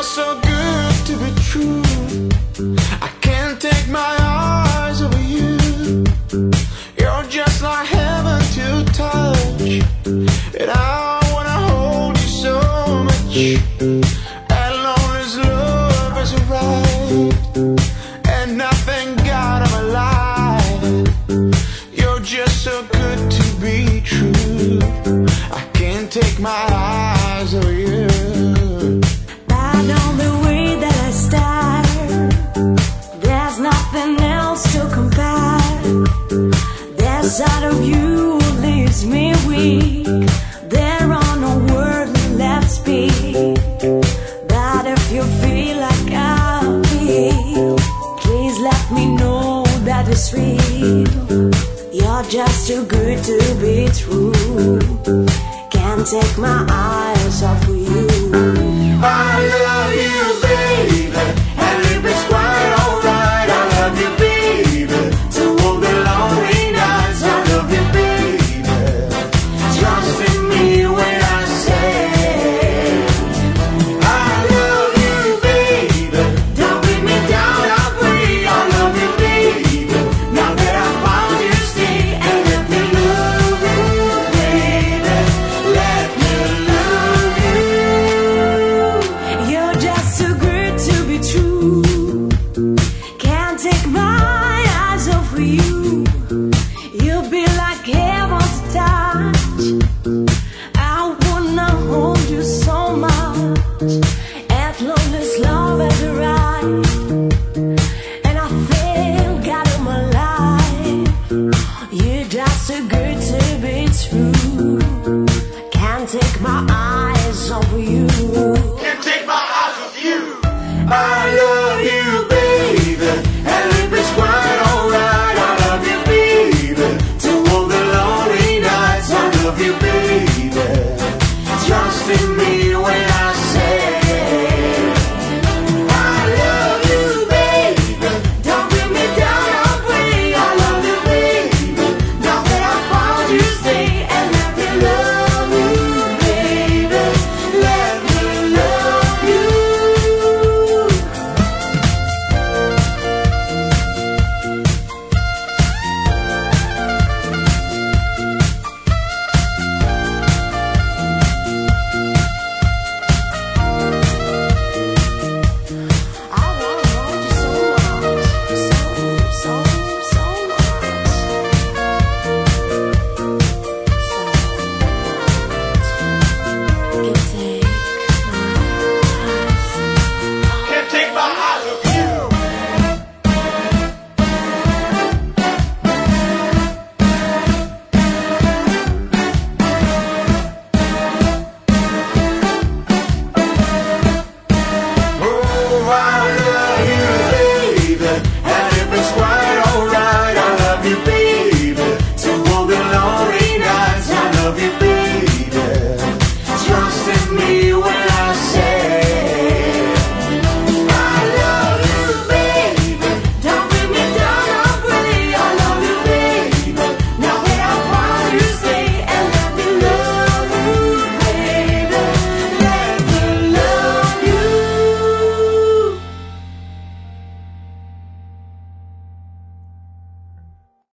just so good to be true. I can't take my eyes over you. You're just like heaven to touch, and I wanna hold you so much. As long as love is right and nothing got out of my life, you're just so good to be true. I can't take my eyes off you. Right on the way that I start, there's nothing else to compare. That side of you leaves me weak. There are no words left to speak. But if you feel like I feel, please let me know that it's real. You're just too good to be true. Can't take my eyes off of you. I love you, baby, and if it's quite alright, I love you, baby. To all the lonely nights, I love you, baby. Trust in me when I say I love you, baby. Don't bring me down, I'll free. I love you, baby. Now that I found you, stay and let me love you, baby. Let me love you. You're just too good to be true. Can't take my eyes off of you. You'll be like heaven to touch. I wanna hold you so much. As long as love is right and I feel God in my life, you're just too good to be true. Can't take my eyes off of you. Can't take my eyes off you. I love